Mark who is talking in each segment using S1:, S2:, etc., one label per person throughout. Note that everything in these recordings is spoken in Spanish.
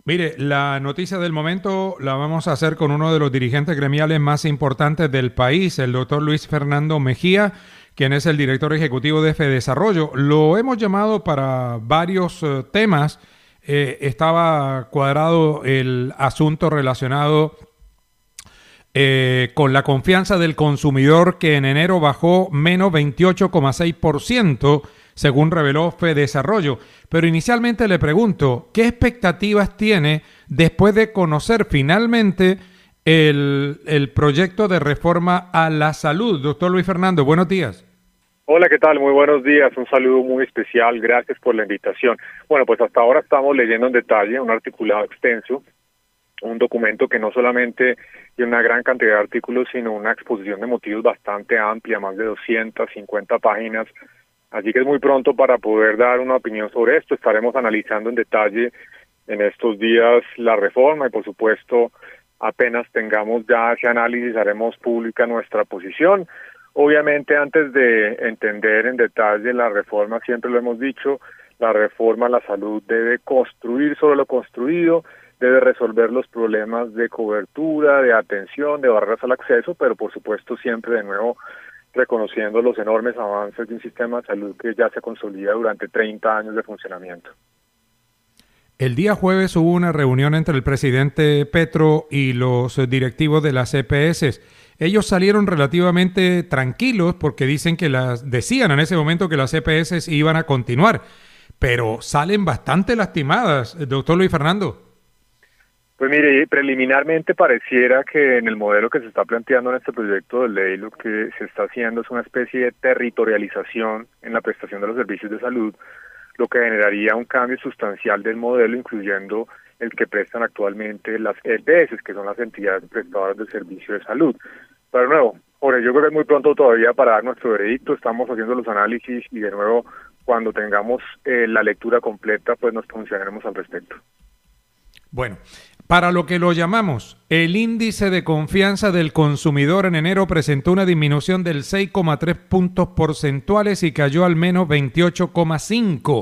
S1: Mire, la noticia del momento la vamos a hacer con uno de los dirigentes gremiales más importantes del país, el doctor Luis Fernando Mejía, quien es el director ejecutivo de FEDesarrollo. Lo hemos llamado para varios temas. Estaba cuadrado el asunto relacionado con la confianza del consumidor, que en enero bajó menos 28,6%, según reveló FEDesarrollo. Pero inicialmente le pregunto, ¿qué expectativas tiene después de conocer finalmente el proyecto de reforma a la salud? Doctor Luis Fernando, buenos días.
S2: Hola, ¿qué tal? Muy buenos días. Un saludo muy especial. Gracias por la invitación. Bueno, pues hasta ahora estamos leyendo en detalle un articulado extenso, un documento que no solamente tiene una gran cantidad de artículos, sino una exposición de motivos bastante amplia, más de 250 páginas. Así que es muy pronto para poder dar una opinión sobre esto. Estaremos analizando en detalle en estos días la reforma y, por supuesto, apenas tengamos ya ese análisis, haremos pública nuestra posición. Obviamente, antes de entender en detalle la reforma, siempre lo hemos dicho, la reforma a la salud debe construir sobre lo construido, debe resolver los problemas de cobertura, de atención, de barreras al acceso, pero por supuesto siempre de nuevo reconociendo los enormes avances de un sistema de salud que ya se consolida durante 30 años de funcionamiento.
S1: El día jueves hubo una reunión entre el presidente Petro y los directivos de las EPS. Ellos salieron relativamente tranquilos porque decían en ese momento que las EPS iban a continuar, pero salen bastante lastimadas, doctor Luis Fernando.
S2: Pues mire, preliminarmente pareciera que en el modelo que se está planteando en este proyecto de ley lo que se está haciendo es una especie de territorialización en la prestación de los servicios de salud, lo que generaría un cambio sustancial del modelo, incluyendo el que prestan actualmente las EPS, que son las entidades prestadoras de servicio de salud. Pero de nuevo, Jorge, yo creo que es muy pronto todavía para dar nuestro veredicto, estamos haciendo los análisis y de nuevo, cuando tengamos la lectura completa, pues nos pronunciaremos al respecto.
S1: Bueno, para lo que lo llamamos, el índice de confianza del consumidor en enero presentó una disminución del 6,3 puntos porcentuales y cayó al menos 28,5.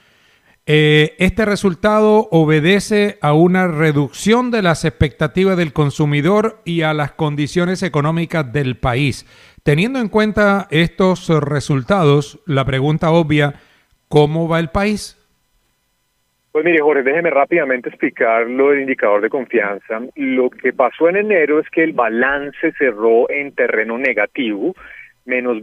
S1: Este resultado obedece a una reducción de las expectativas del consumidor y a las condiciones económicas del país. Teniendo en cuenta estos resultados, la pregunta obvia, ¿cómo va el país?
S2: Pues mire, Jorge, déjeme rápidamente explicar lo del indicador de confianza. Lo que pasó en enero es que el balance cerró en terreno negativo, menos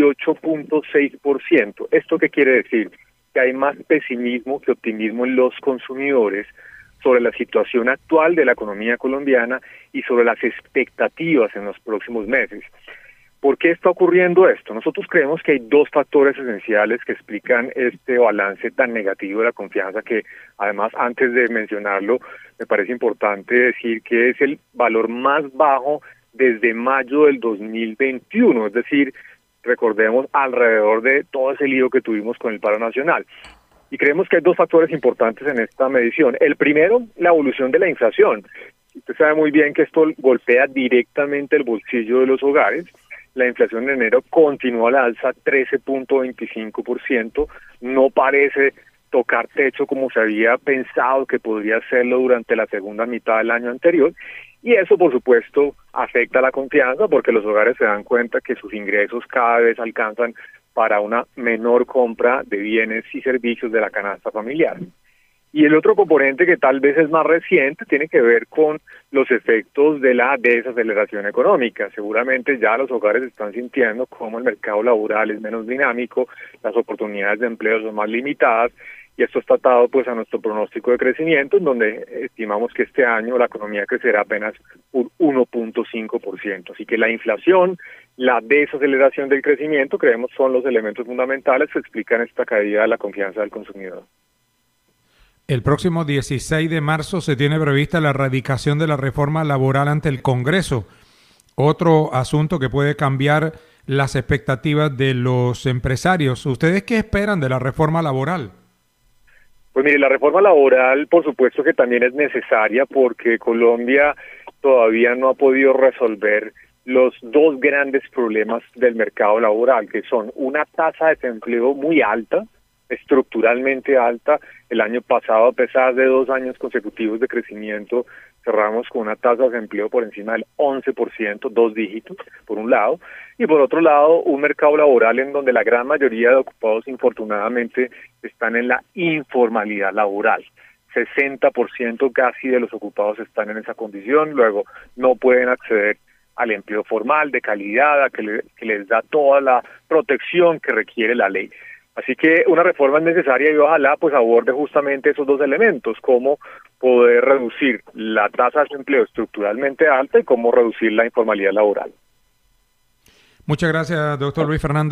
S2: 28,6%. ¿Esto qué quiere decir? Que hay más pesimismo que optimismo en los consumidores sobre la situación actual de la economía colombiana y sobre las expectativas en los próximos meses. ¿Por qué está ocurriendo esto? Nosotros creemos que hay dos factores esenciales que explican este balance tan negativo de la confianza, que además, antes de mencionarlo, me parece importante decir que es el valor más bajo desde mayo del 2021, es decir, recordemos, alrededor de todo ese lío que tuvimos con el paro nacional. Y creemos que hay dos factores importantes en esta medición. El primero, la evolución de la inflación. Usted sabe muy bien que esto golpea directamente el bolsillo de los hogares. La inflación en enero continúa a la alza, 13,25%. No parece tocar techo como se había pensado que podría hacerlo durante la segunda mitad del año anterior. Y eso, por supuesto, afecta la confianza porque los hogares se dan cuenta que sus ingresos cada vez alcanzan para una menor compra de bienes y servicios de la canasta familiar. Y el otro componente, que tal vez es más reciente, tiene que ver con los efectos de la desaceleración económica. Seguramente ya los hogares están sintiendo cómo el mercado laboral es menos dinámico, las oportunidades de empleo son más limitadas, y esto está atado pues a nuestro pronóstico de crecimiento, en donde estimamos que este año la economía crecerá apenas un 1,5%. Así que la inflación, la desaceleración del crecimiento, creemos son los elementos fundamentales que explican esta caída de la confianza del consumidor.
S1: El próximo 16 de marzo se tiene prevista la erradicación de la reforma laboral ante el Congreso. Otro asunto que puede cambiar las expectativas de los empresarios. ¿Ustedes qué esperan de la reforma laboral?
S2: Pues mire, la reforma laboral, por supuesto que también es necesaria porque Colombia todavía no ha podido resolver los dos grandes problemas del mercado laboral, que son una tasa de desempleo muy alta, estructuralmente alta. El año pasado, a pesar de 2 años consecutivos de crecimiento, cerramos con una tasa de desempleo por encima del 11%, 2 dígitos, por un lado, y por otro lado, un mercado laboral en donde la gran mayoría de ocupados, infortunadamente, están en la informalidad laboral. 60% casi de los ocupados están en esa condición, luego no pueden acceder al empleo formal de calidad, que les da toda la protección que requiere la ley. Así que una reforma es necesaria y ojalá pues aborde justamente esos dos elementos, cómo poder reducir la tasa de desempleo estructuralmente alta y cómo reducir la informalidad laboral.
S1: Muchas gracias, doctor Luis Fernando